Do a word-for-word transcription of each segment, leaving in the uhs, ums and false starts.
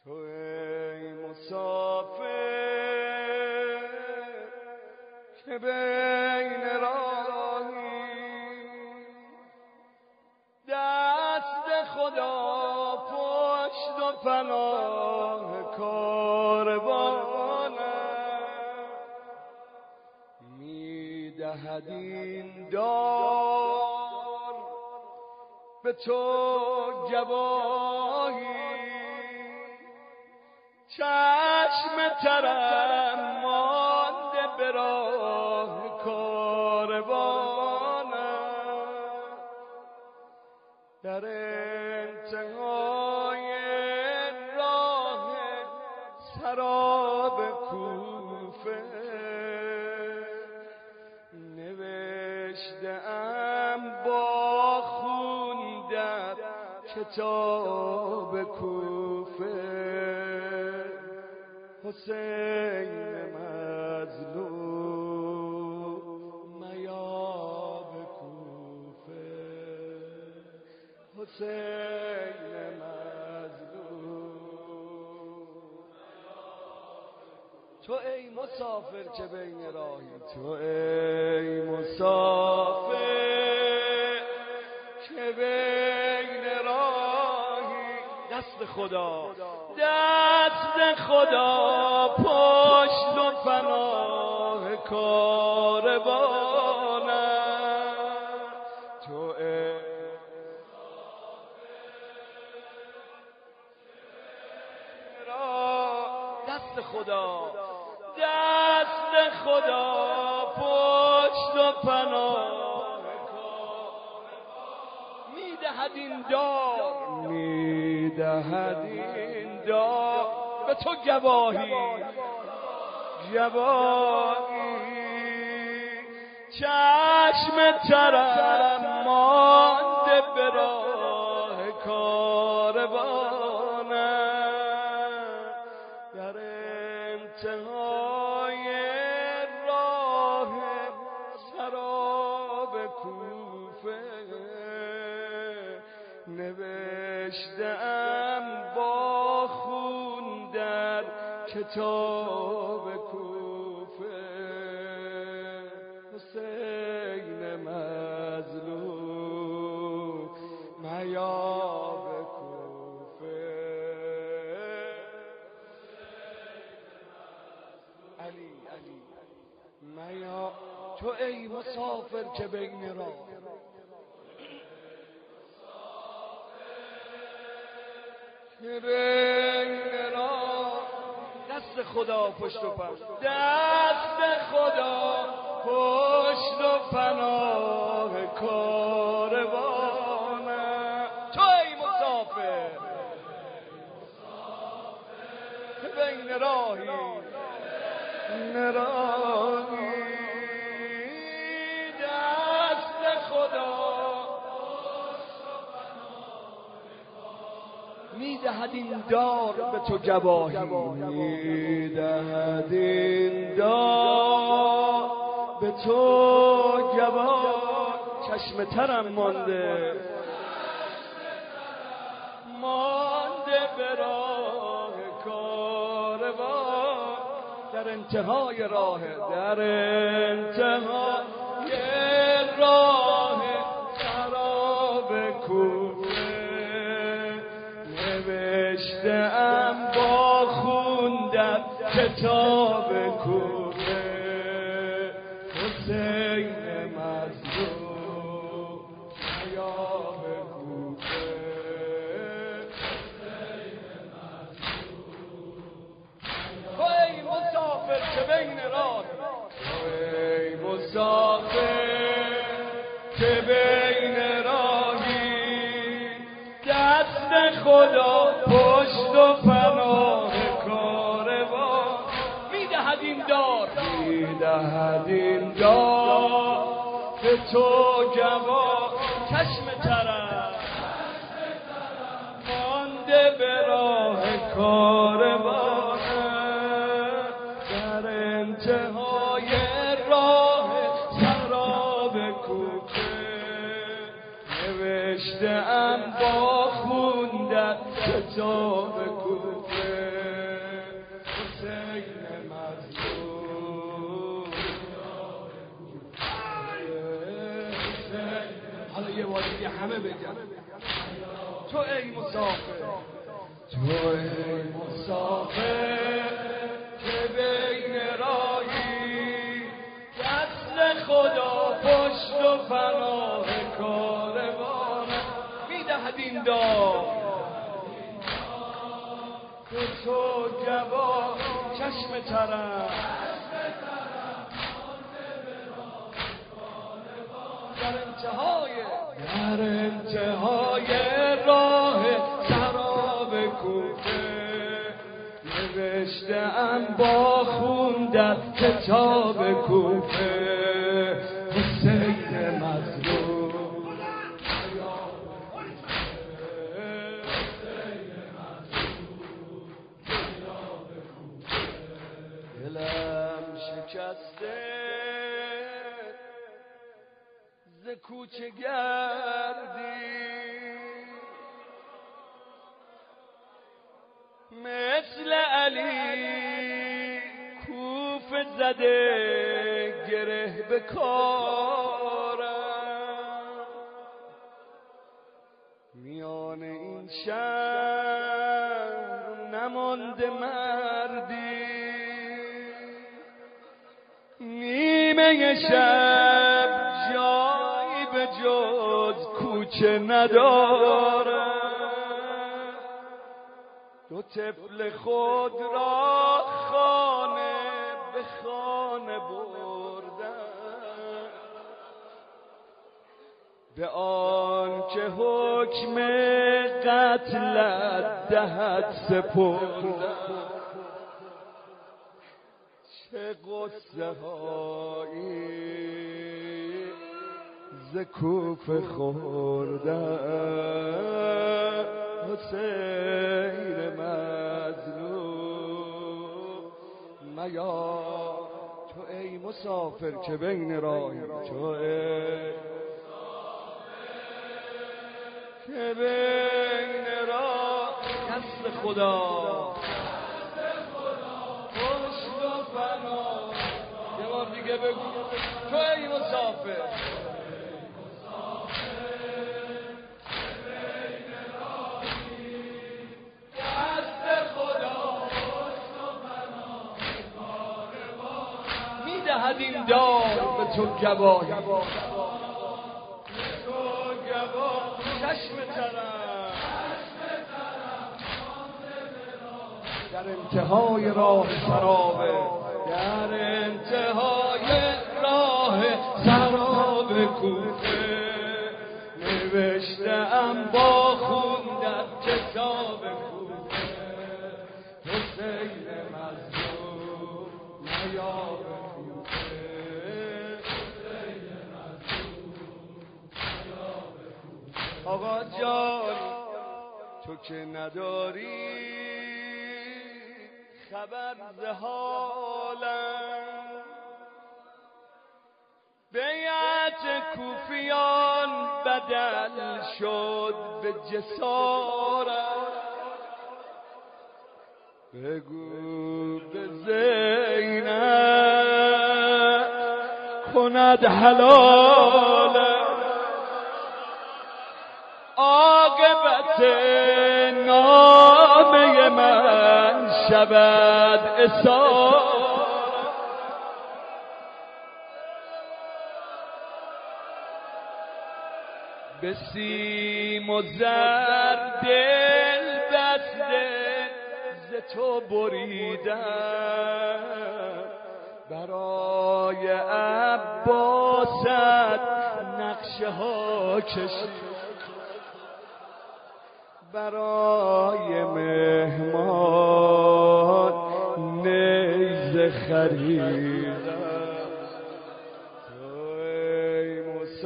تو ای مسافر که بین راهی، دست خدا پشت و پناه کاروانه، میدهد این دار به تو گواهی، چشم ترم مانده به راه کاروانه، در انتهای راه سراب کوفه، نوشته‌ام با خون در کتاب کوفه، حسین مظلوم میاب کوفه، حسین مظلوم. تو ای مسافر که بین راهی، تو ای مسافر که بین راهی، دست خدا دست خدا پشت و پناه کاروانه، تو ای دست خدا دست خدا پشت و پناه میدهد این دار، میدهد این دار به تو گواهی، گواهی، چشم ترم مانده به راه کاروانه، در انتهای راه سراب کوفه، نوشته‌ام با خون در کتاب کوفه، حسین مظلوم میاب کوفه، علی علی میاب. تو ای مسافر که بین راه، که بین راه، دست خدا پشت و پناه، دست خدا پشت و پناه کاروانه، تو ای مسافر که بین راهی، نراهی، دست خدا میدهد این دار به تو گواهی، میدهد این دار به تو گواهی، چشم ترم مانده مانده به راه کاروان، در انتهای راه، در انتهای راه سراب کوفه، نوشته‌ام با خون در کتاب کوفه، حسین مظلوم میاب کوفه، حسین مظلوم. تو ای مسافر که بین راه، تو ای مسافر که بین راهی، دست خدا پشت و پناه کاروان، میدهد این دار، میدهد این دار به تو گواه، چشم ترم مانده به راه کاروان، در انتهای راه سراب کوفه، نوشته‌ام با خون در کتاب کوفه حسین مظلوم حالا یه بار دیگه همه بگن تو ای مسافر تو ای مسافر که بین راهی دست خدا پشت و پناه کاروان میدهد این دار تو تو جوان چشم ترم در انتهای در انتهای راه سراب کوفه نوشته‌ام با خون در کتاب کوفه حسین مظلوم دلم شکسته ز کوچه گردی مثل علی کوفه زده گره به کارم میان این شهر نمانده مردی نیمه شب جایی به جز کوچه ندارم دو طفل خود را خانه به خانه بردم به آن که حکم قتلت دهد سپردم چه قصه هایی ز کوفه خوردم حسین مظلوم میا تو ای مسافر که بین راهی تو ای که بین راه دست خدا پشت و پناه یه بار دیگه بگو تو ای مسافر میدهد این دار به تو گواهی به تو گواه چشم ترم در انتهای راه سرابه در انتهای راه سراب کوفه نوشته‌ام با خون در کتاب کوفه حسین مظلوم نیاب آقا جان تو که نداری خبر ز حالم بیعت کوفیان بدل شد به جسارت بگو به زینب کند حلالم عاقبت نامه من شود عصا به سیم و زر دل بسته ز تو بریدم برای عباست نقشه ها کشید برای مهمان نیزه خریدم تو ای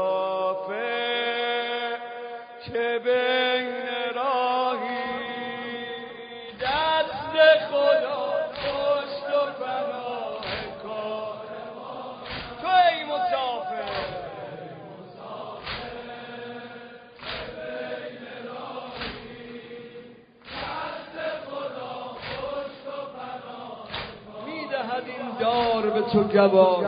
مسافر که بین راهی دست خدا پشت و پناه کاروان تو ای مسافر این دار به تو گواهی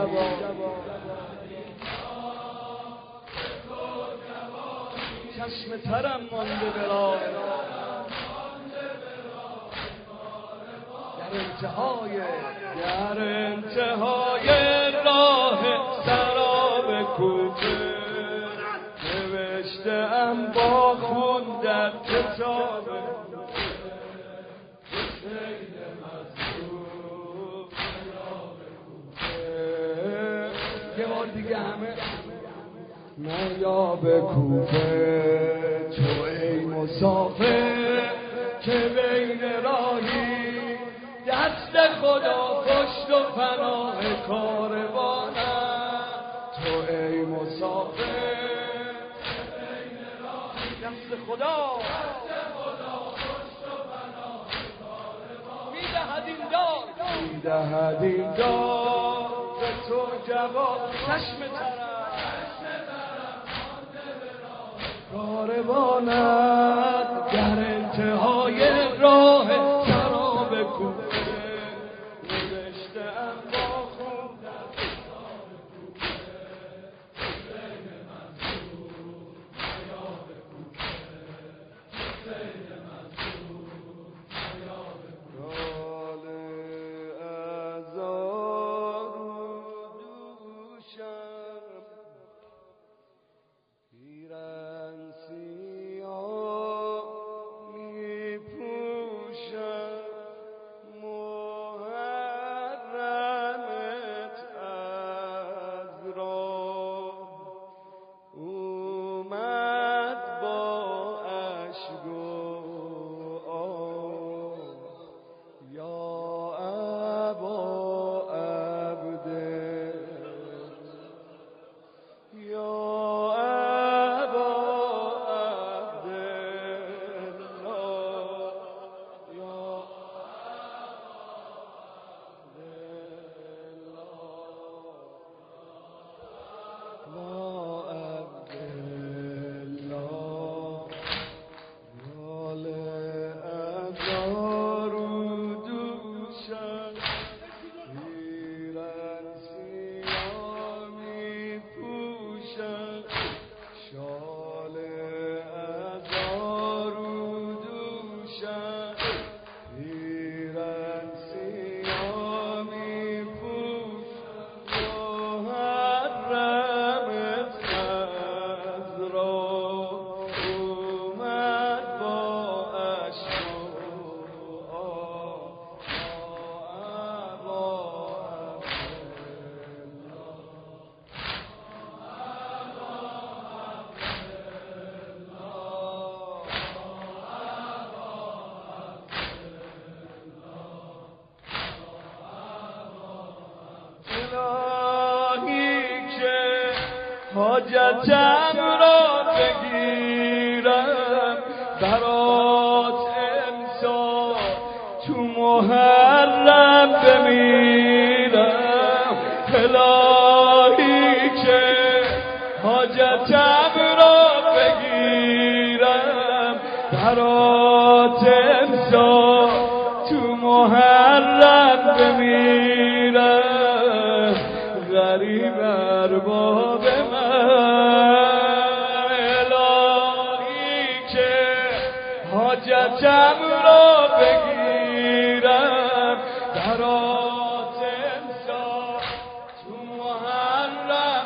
چشم ترم مانده به راه در انتهای در انتهای راه سراب کوفه نوشته‌ام با خون در کتاب یه بار دیگه همه من یا به کوفه تو ای مسافر که بین راهی دست خدا پشت و پناه کاروانم تو ای مسافر دست خدا میدهد این دار میدهد این دار به تو جواب چشم ترم کاروانت در انتهای راه سراب کوفه نوشته‌ام با خون در کتاب کوفه حسین منصور حیاب کوفه حسین منصور حیاب کوفه ازار و دوشم پیرن سیاه می پوشم محرمت از راه اومد با اشک و آه یا ابا عبده یا حاجتم را بگیرم برات امسال تو محرم بمیرم الهی که حاجتم را بگیرم برات امسال تو محرم بمیرم غریب ارباب حاجتم را بگیرم برات امسال تو محرم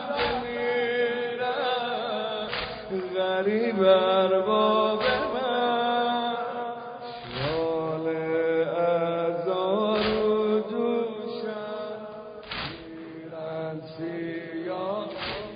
بمیرم غریب ارباب من شال ازار و دوشم پیرن سیاه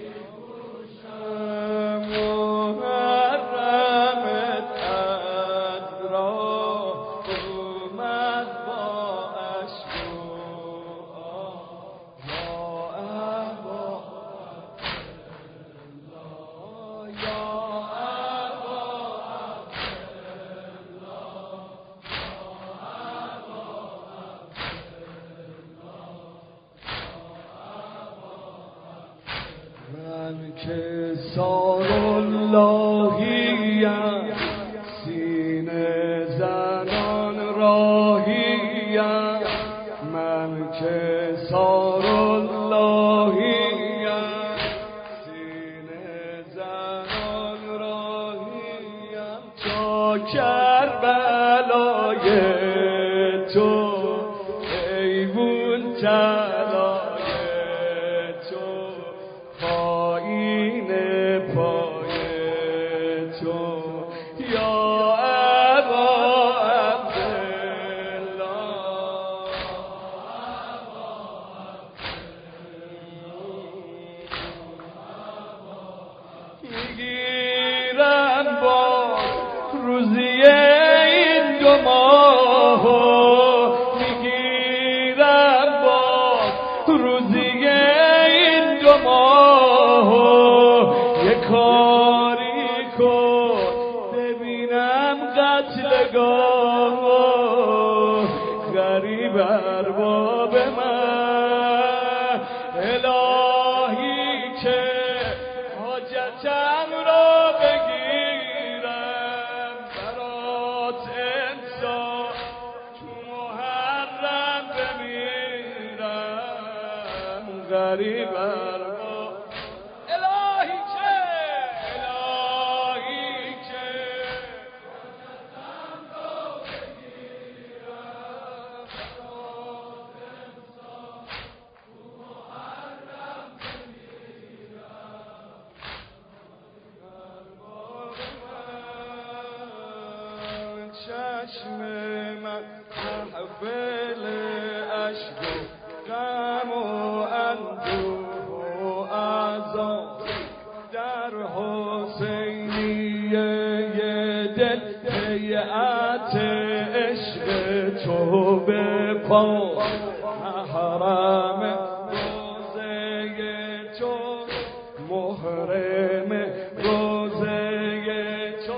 من که سار اللهیم سینه زنان راهیم من که برای تو ایوون جلای تو پایین پای تو یا ابا میگیرم با روزی این دو ماه میگیرم با روزی این دو ماه یه کاری کن ببینم قتلگاه غریب ارباب من الهی که حاجتم را بگیرم برات انسان تو محرم بمیرم غریب ارباب الهی که الهی که حاجتم را بگیرم برات انسان تو محرم چشم من محفل عشق و غم و اندوه و عذاب در حسینیه دل هیئت عشق تو به پا محرم روزه تو محرم روزه تو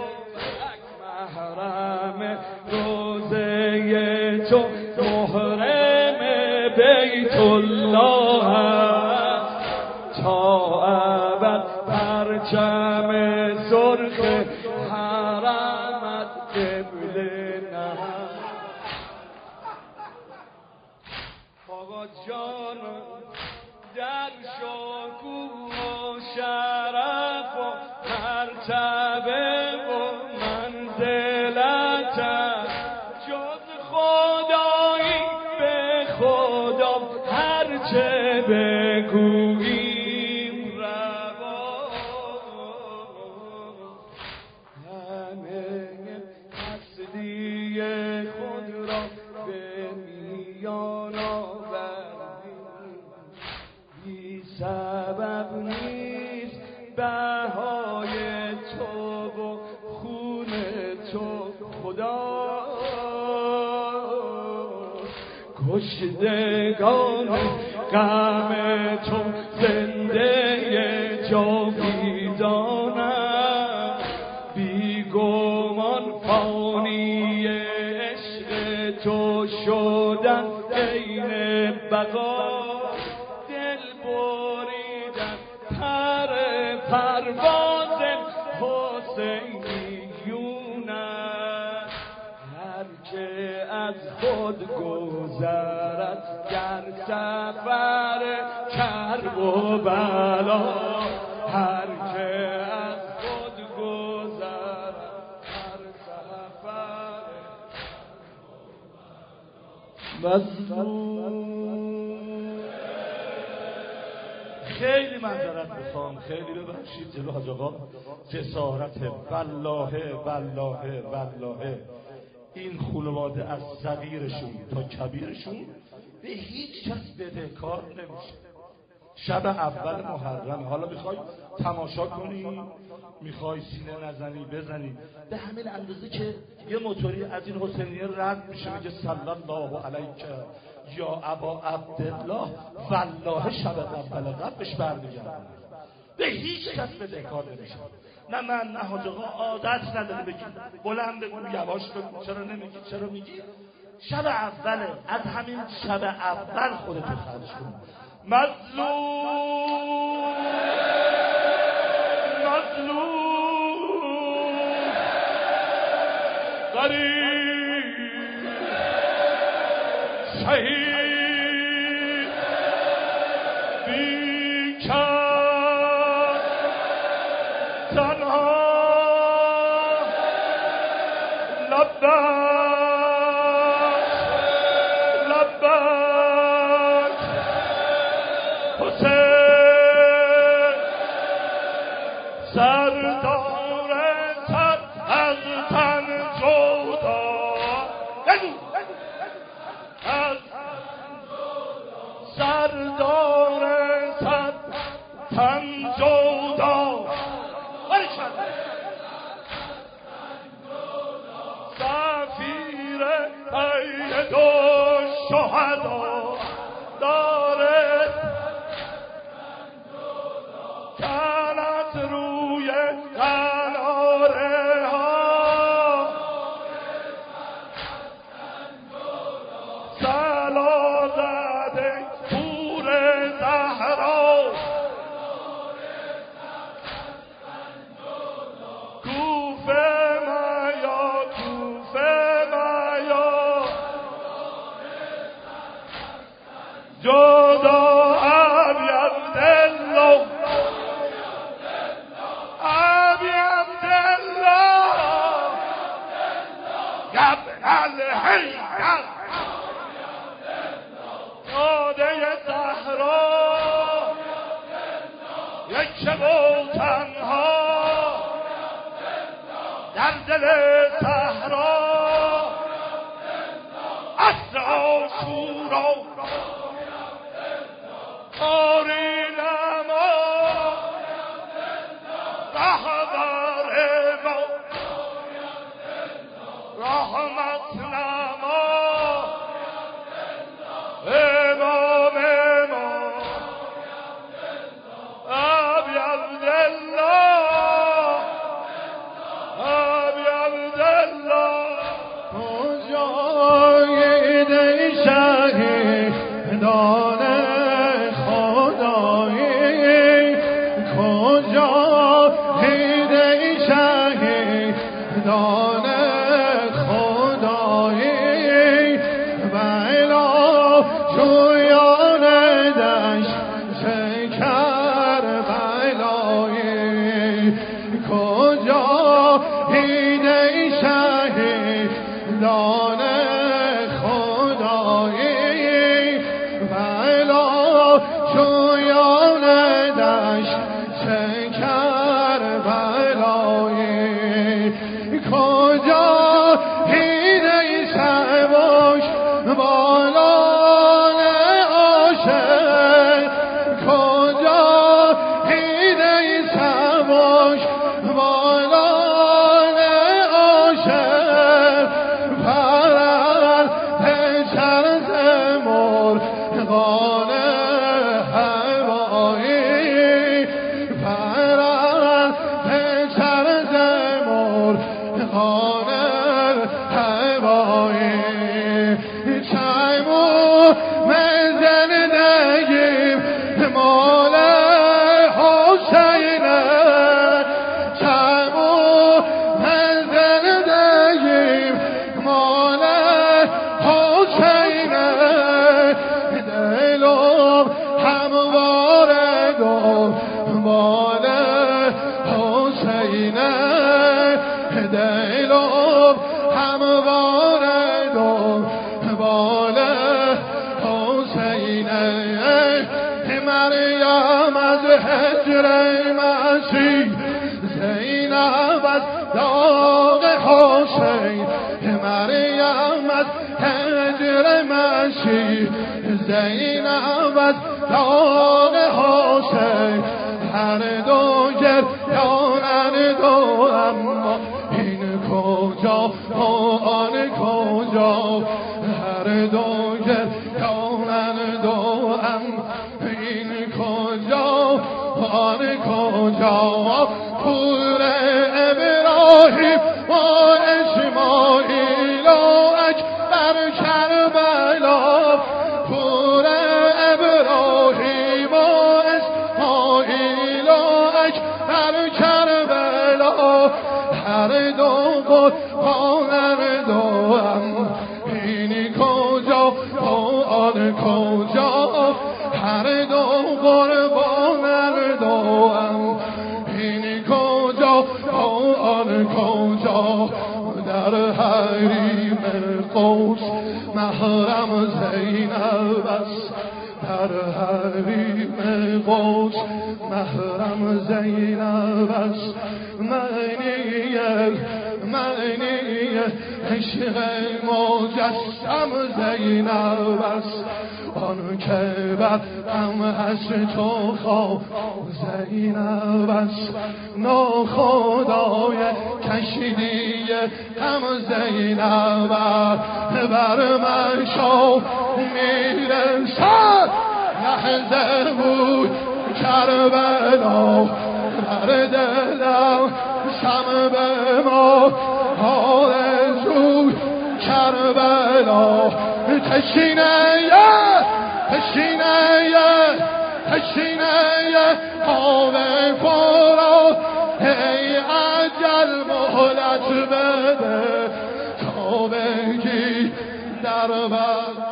محرم روزه تو محرم بیت الله تا ابد پرچم سرخ حرمت قبله نه آقا جان در شکوه و شرف و مرتبه و منزلتم جز خدایی به خدا هرچه بگوییم روا همه هستی خود را به میان آوردیم بی سبب نیست بهای تو و خون تو خدا کشتگان غم تو زنده جاویدانم بی گمان فانی عشق تو شدن عین بقا دل بریدن پر پرواز حسینیونم هر که از خود گذرد در سفر کرب و بلا هر که از خود گذرد در سفر مظلوم. خیلی معذرت میخوام، خیلی ببخشید جلو حاج آقا جسارت والله والله والله این خانواده از صغیرشون تا کبیرشون به هیچ کس بدهکار نمیشه. شب اول محرم حالا میخوای تماشا کنی، میخوای سینه نزنی بزنی، به همین اندازه که یه موتوری از این حسینیه رد میشه میگه صلی الله علیک یا ابا عبدالله والله شب اول قبلش برمیگردن. به هیچ کس بدهکار نمیشه. نه من نه حاج آقا عادت نداره بگی بلند بگو یواش بگو چرا نمیگی چرا میگی. شب اوله، از همین شب اول خودتو خرج کن. مظلوم مظلوم غریب شهید بیکر تنها لبک از سردار صد تن جدا سفیر عید و شهدا داره تنت روی قناره ها سلا زده پور زهرا کوفه میا کوفه میا جدا ابی عبدالله ابی عبدالله ابن الحیدر داده زهرا یک و تنها در دل صحرا عصر عاشورا آری نما رهبر ما رحمت نما امام ما ابی عبدالله ابی عبدالله مجاهد شهیدان خدایی مجاهد شهیدان خدایی بلا جویان دشت کربلایی کجا دیده شهیدان خدایی بلا جویان دشت کربلایی کجا دیده سباش بالان عاشق کجا دیده سباش بالان عاشق پرد چرز مرغان هوایی پرد چرز مرغان هوایی چیمو مزن نگیم مال حسینه چیمو مزن نگیم مال حسینه دلم همواره دنبال حسینه دلم همواره دنبال حسینه مریم از هجر مسیح زینب از داغ حسین مریم از هجر مسیح زینب از داغ حسین هر دو گریانن دو اما این کجا و آن کجا هر دو گریانن دو اما این کجا و آن کجا پور ابراهیم و اسماعیل و اکبر کربلا پور ابراهیم و اسماعیل و اکبر کربلا هر دو قربان هر دو هم اینی کجا و آن کجا هر دو قربان هر دو هم اینی کجا و آن کجا در حریم قوس محرم زینب است در حریم قوس محرم زینب است معنی معنی عشق مجسم زینب است، آن که بر هم هست تو خواه زینب است. ناخدای کشیدی هم زینب است، بر من شو میرسد لحظه بود کربلا، در دلم شمع به ما آرزوی کربلا. تشینه تشینه تشینه آب فرات، ای عجل مهلت بده تا بگی در بر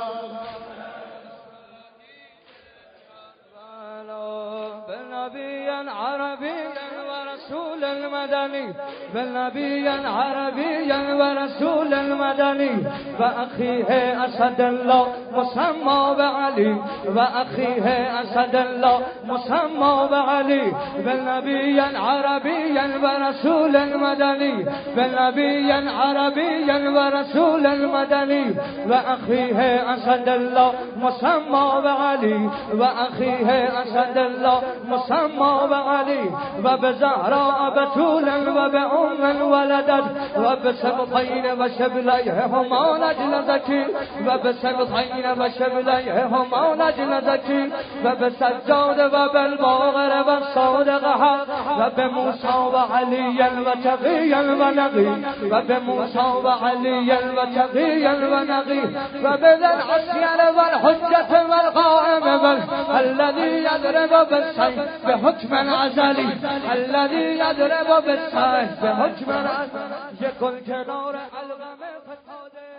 بالنبي عربي ورسول المدني، بالنبي عربي ورسول المدني، وأخيه أسد الله مسمى بعلي، وأخيه أسد الله مسمى بعلي، بالنبي عربي ورسول المدني، بالنبي عربي ورسول المدني، وأخيه أسد الله مسمى بعلي، وأخيه أسد الله مسمى بعلي، وبزهراء بتولا وبأم ولدت، وبسبطين وشبليهما نجل زكي، وبسبطين وشبليهما نجل زكي، وبسجاد وبالباغر والصادق حق، وبموسى وعليا وتقيا ونقي، وبموسى وعليا وتقيا ونقي، وبذا العصيان والحجة والقائم، الذي يضرب بالسيف بحكم ازلی، الذي يضرب بالسيف بحكم ازلی. یک کنار علقم فتاده